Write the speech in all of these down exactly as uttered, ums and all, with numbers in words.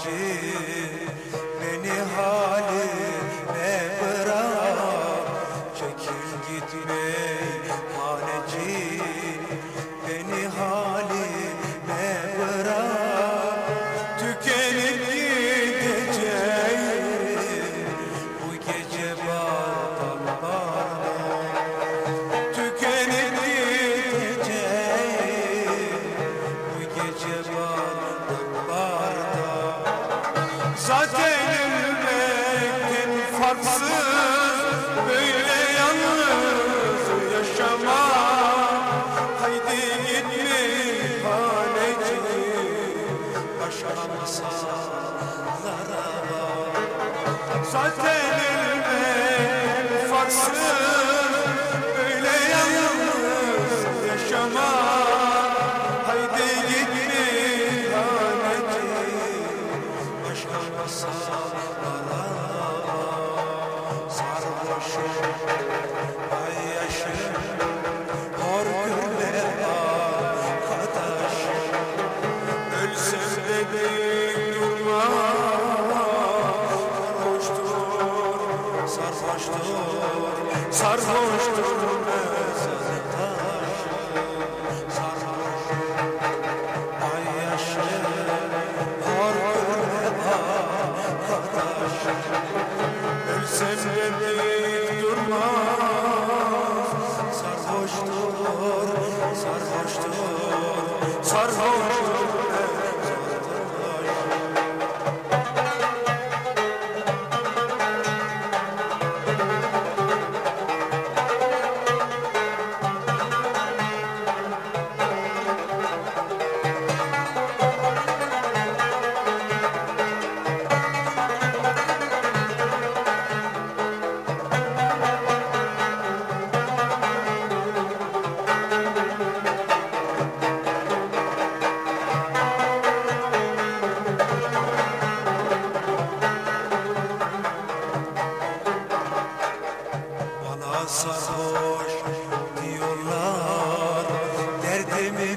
haneci, beni halime bırak. Çekil gitme haneci, beni halime bırak. Tükenip gideceğim bu gece bardalarda. Tükenip gideceğim bu gece bardalarda. Zaten ölmekten farksız böyle yalnız yaşama. Haydi gitme haneci, başka masallara. Zaten ölmekten farksız böyle yalnız yaşama. Haydi gitme haneci, başka masallara. Sarhoşum ay yaşım, hor görme arkadaşım. Ölsem de büyük durma, sarhoştur, sarhoştur, sarhoştur mezardaşım. Sarhoşum ay yaşım, hor görme arkadaşım. Ölsem de büyük durmaz, sarhoştur, sarhoştur, sarhoştur mezardaşım. Sarhoş diyorlar, derdimi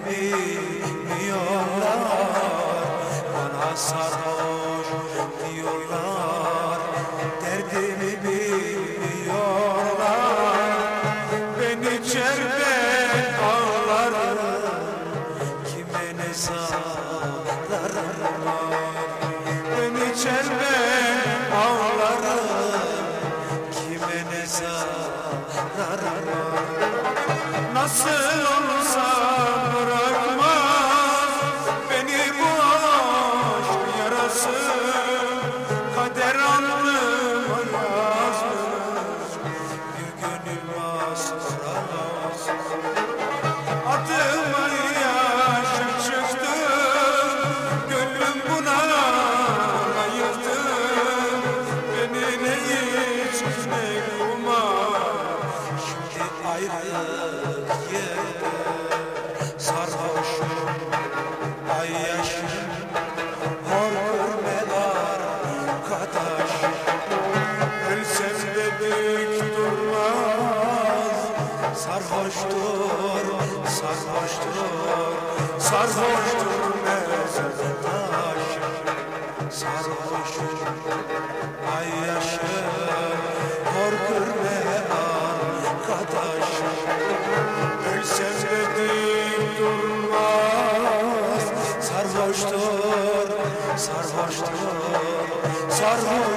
bilmiyorlar. Bana sarhoş diyorlar, derdimi bilmiyorlar. Beni içeride ağlarlar, kime ne zararım var. Beni içeride ağlarlar, kime ne zararım. Nasıl olsa bırakmaz beni bu aşk yarası. Kader alnıma yazmış bir gönül masrası. Adıma yaşım çıktı, gönlüm buna layıktı. Beni ne hiç ne umar, şimdi ayrılık yerde. Sarhoşum ay yaşım, hor görme arkadaşım. Ölsem de büyük durmaz, sarhoştur, sarhoştur, sarhoştur mezardaşım. Sarhoşum ay yaşım, hor görme arkadaşım. Ölsem de dik durmaz, sarhoştur, sarhoştur, sarhoştur.